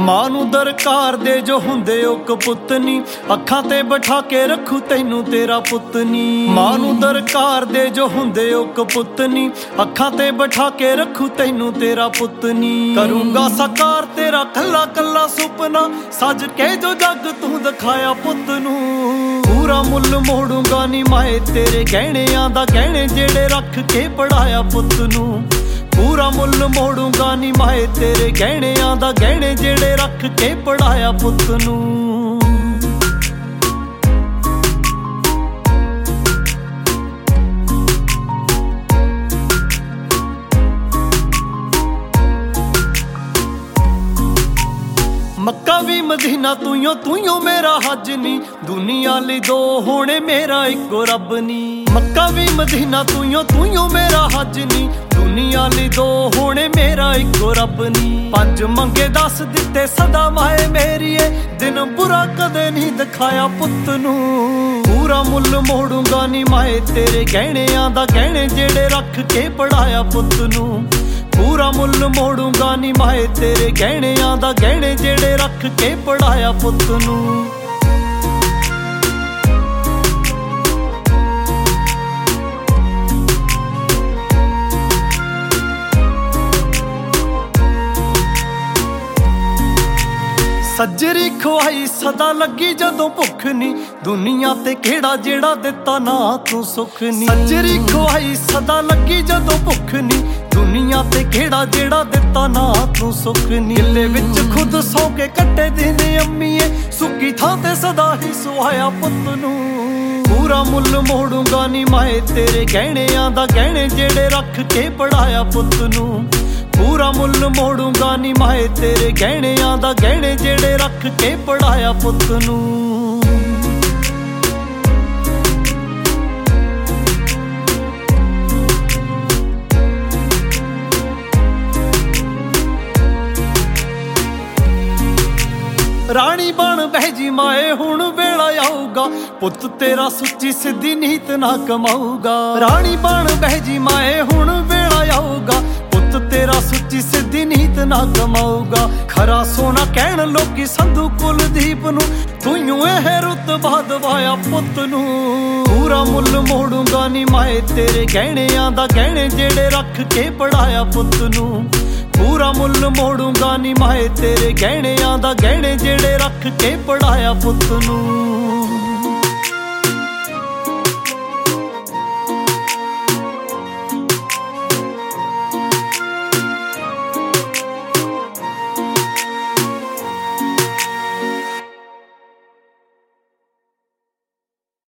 ਮਾਂ ਨੂੰ ਦਰਕਾਰ ਦੇ ਜੋ ਹੁੰਦੇ ਉਹ ਕਪੁੱਤ ਨੀ, ਅੱਖਾਂ ਤੇ ਬਿਠਾ ਕੇ ਰੱਖੂ ਤੈਨੂੰ ਤੇਰਾ ਪੁੱਤ ਨੀ। ਮਾਂ ਨੂੰ ਦਰਕਾਰ ਦੇ ਜੋ ਹੁੰਦੇ ਉਹ ਕਪੁੱਤ ਨੀ, ਅੱਖਾਂ ਤੇ ਬਿਠਾ ਕੇ ਰੱਖੂ ਤੈਨੂੰ ਤੇਰਾ ਪੁੱਤ ਨੀ। ਕਰੂੰਗਾ ਸਾਕਾਰ ਤੇਰਾ ਕੱਲਾ ਕੱਲਾ ਸੁਪਨਾ, ਸੱਜ ਕੇ ਜੋ ਜੱਗ ਤੂੰ ਦਿਖਾਇਆ ਪੁੱਤ ਨੂੰ। ਪੂਰਾ ਮੁੱਲ ਮੋੜੂੰਗਾ ਨੀ ਮਾਏ ਤੇਰੇ ਗਹਿਣਿਆਂ ਦਾ, ਗਹਿਣੇ ਜਿਹੜੇ ਰੱਖ ਕੇ ਪੜਾਇਆ ਪੁੱਤ ਨੂੰ। ਪੂਰਾ ਮੁੱਲ ਮੋੜੂੰਗਾ ਨੀ ਮਾਏ ਤੇਰੇ ਗਹਿਣਿਆਂ ਦਾ, ਗਹਿਣੇ ਜਿਹੜੇ ਰੱਖ ਕੇ ਪੜਾਇਆ ਪੁੱਤ ਨੂੰ। ਮੱਕਾ ਵੀ ਮਦੀਨਾ ਤੂੰ ਮੇਰਾ ਹੱਜ ਨੀ, ਦੁਨੀਆ ਲਈ ਦੋ ਹੋਣੇ ਮੇਰਾ ਇੱਕੋ ਰੱਬ ਨੀ। ਮੱਕਾ ਵੀ ਮਦੀਨਾ ਤੂੰ ਮੇਰਾ ਹੱਜ ਨੀ, ਦੁਨੀਆ ਲਈ ਦੋ ਹੋਣੇ ਮੇਰਾ ਇੱਕੋ ਰੱਬ ਨੀ। ਪੰਜ ਮੰਗੇ 10 ਦਿੱਤੇ ਸਦਾ ਮਾਏ ਮੇਰੀਏ, ਦਿਨ ਬੁਰਾ ਕਦੇ ਨਹੀਂ ਦਿਖਾਇਆ ਪੁੱਤ ਨੂੰ। ਪੂਰਾ ਮੁੱਲ ਮੋੜੂੰਗਾ ਨੀ ਮਾਏ ਤੇਰੇ ਗਹਿਣਿਆਂ ਦਾ, ਗਹਿਣੇ ਜਿਹੜੇ ਰੱਖ ਕੇ ਪੜਾਇਆ ਪੁੱਤ ਨੂੰ। ਪੂਰਾ ਮੁੱਲ ਮੋੜੂੰਗਾ ਨੀ ਮਾਏ ਤੇਰੇ ਗਹਿਣਿਆਂ ਦਾ, ਗਹਿਣੇ ਜਿਹੜੇ ਰੱਖ ਕੇ ਪੜਾਇਆ ਪੁੱਤ ਨੂੰ। ਸੱਜਰੀ ਖਵਾਈ ਸਦਾ ਲੱਗੀ ਜਦੋਂ ਭੁੱਖ ਨੀ, ਦੁਨੀਆ ਤੇ ਕਿਹੜਾ ਜਿਹੜਾ ਦਿੱਤਾ ਨਾ ਤੂੰ ਸੁੱਖ ਨੀ। ਸੱਜਰੀ ਖਵਾਈ ਸਦਾ ਲੱਗੀ ਜਦੋਂ ਭੁੱਖ ਨੀ, ਦੁਨੀਆ ਤੇ ਕਿਹੜਾ ਜਿਹੜਾ ਦਿੱਤਾ ਨਾ ਤੂੰ ਸੁੱਖ ਨੀ। ਕਿੱਲੇ ਵਿੱਚ ਖੁਦ ਸੌ ਕੇ ਕੱਟੇ ਦਿਨ ਅੰਮੀਏ, ਸੁੱਕੀ ਥਾਂ ਤੇ ਸਦਾ ਹੀ ਸੁਹਾਇਆ ਪੁੱਤ ਨੂੰ। ਪੂਰਾ ਮੁੱਲ ਮੋੜੂੰਗਾ ਨੀ ਮਾਏ ਤੇਰੇ ਗਹਿਣਿਆਂ ਦਾ, ਗਹਿਣੇ ਜਿਹੜੇ ਰੱਖ ਕੇ ਪੜਾਇਆ ਪੁੱਤ ਨੂੰ। ਪੂਰਾ ਮੁੱਲ ਮੋੜੂੰਗਾ ਨੀ ਮਾਏ ਤੇਰੇ ਗਹਿਣਿਆਂ ਦਾ, ਗਹਿਣੇ ਜਿਹੜੇ ਰੱਖ ਕੇ ਪੜਾਇਆ ਪੁੱਤ ਨੂੰ। ਰਾਣੀ ਬਣ ਬਹਿ ਜੀ ਮਾਏ ਹੁਣ ਵੇਲਾ ਆਊਗਾ, ਪੁੱਤ ਤੇਰਾ ਸੁੱਚੀ ਸਿੱਧੀ ਨੀਤ ਨਾ ਕਮਾਊਗਾ। ਰਾਣੀ ਬਣ ਬਹਿ ਜੀ ਮਾਏ ਹੁਣ ਵੇਲਾ ਆਊਗਾ, ਪੁੱਤ ਤੇਰਾ ਸੁੱਚੀ ਸਿੱਧੀ ਨੀਤ ਨਾ ਕਮਾਊਗਾ। ਖਰਾ ਸੋਨਾ ਕਹਿਣ ਲੋਕੀ ਸੰਧੂ ਕੁਲਦੀਪ ਨੂੰ, ਤੂੰ ਇਹ ਰੁਤਬਾ ਦਵਾਇਆ ਪੁੱਤ ਨੂੰ। ਪੂਰਾ ਮੁੱਲ ਮੋੜੂੰਗਾ ਨੀ ਮਾਏ ਤੇਰੇ ਗਹਿਣਿਆਂ ਦਾ, ਗਹਿਣੇ ਜਿਹੜੇ ਰੱਖ ਕੇ ਪੜਾਇਆ ਪੁੱਤ ਨੂੰ। ਪੂਰਾ ਮੁੱਲ ਮੋੜੂੰਗਾ ਨੀ ਮਾਏ ਤੇਰੇ ਗਹਿਣਿਆਂ ਦਾ, ਗਹਿਣੇ ਜਿਹੜੇ ਰੱਖ ਕੇ ਪੜਾਇਆ ਪੁੱਤ ਨੂੰ।